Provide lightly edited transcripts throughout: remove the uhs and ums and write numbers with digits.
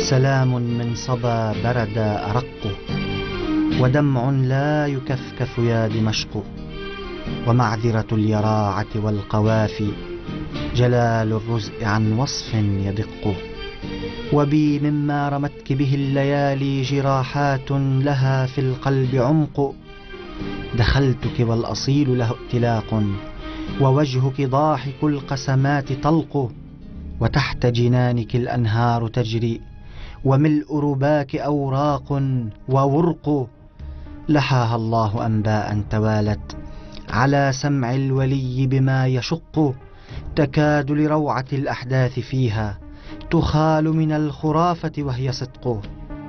سلام من صبا برد أرق، ودمع لا يكفكف يا دمشق، ومعذرة اليراعة والقوافي، جلال الرزء عن وصف يدق. وبي مما رمتك به الليالي جراحات لها في القلب عمق، دخلتك والأصيل له ائتلاق، ووجهك ضاحك القسمات طلق، وتحت جنانك الأنهار تجري، وملء رباك أوراق وورق. لحاها الله أنباء توالت على سمع الولي بما يشق، تكاد لروعة الأحداث فيها تخال من الخرافة وهي صدق.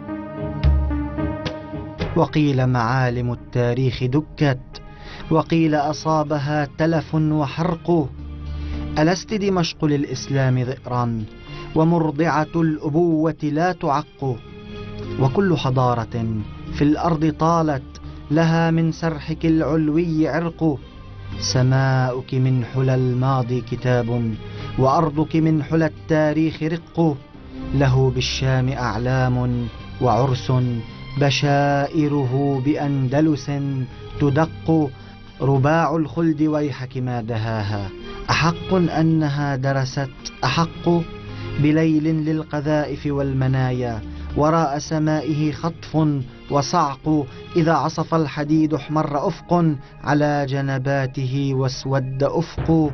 وقيل معالم التاريخ دكت، وقيل أصابها تلف وحرق. ألست دمشق للإسلام ذئرا، ومرضعة الأبوة لا تعق. وكل حضارة في الأرض طالت لها من سرحك العلوي عرق. سماؤك من حلى الماضي كتاب، وأرضك من حلى التاريخ رق. له بالشام أعلام وعرس، بشائره بأندلس تدق. رباع الخلد ويحك ما دهاها، أحق أنها درست أحق. بليل للقذائف والمنايا، وراء سمائه خطف وصعق. إذا عصف الحديد احمر أفق، على جنباته واسود أفق.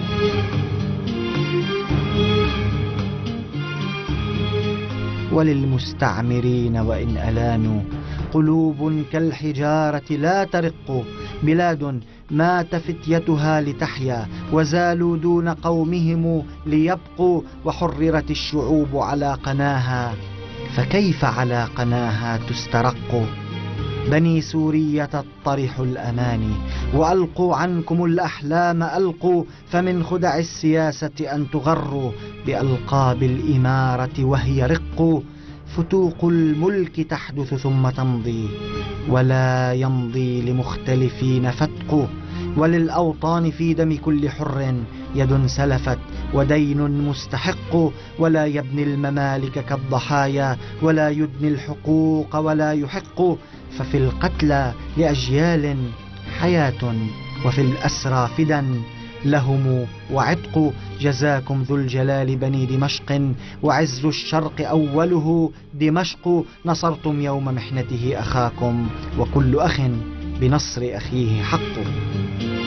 وللمستعمرين وإن ألانوا، قلوب كالحجارة لا ترق. بلاد مات فتيتها لتحيا، وزالوا دون قومهم ليبقوا. وحررت الشعوب على قناها، فكيف على قناها تسترق. بني سورية اطرحوا الأماني، وألقوا عنكم الأحلام ألقوا. فمن خدع السياسة أن تغروا بألقاب الإمارة وهي رق. فتوق الملك تحدث ثم تمضي، ولا يمضي لمختلفين فتق. وللأوطان في دم كل حر يد سلفت ودين مستحق. ولا يبني الممالك كالضحايا، ولا يدني الحقوق ولا يحق. ففي القتلى لأجيال حياة، وفي الأسرى فدا لهم وعتق. جزاكم ذو الجلال بني دمشق، وعز الشرق أوله دمشق. نصرتم يوم محنته أخاكم، وكل أخ بنصر أخيه حق.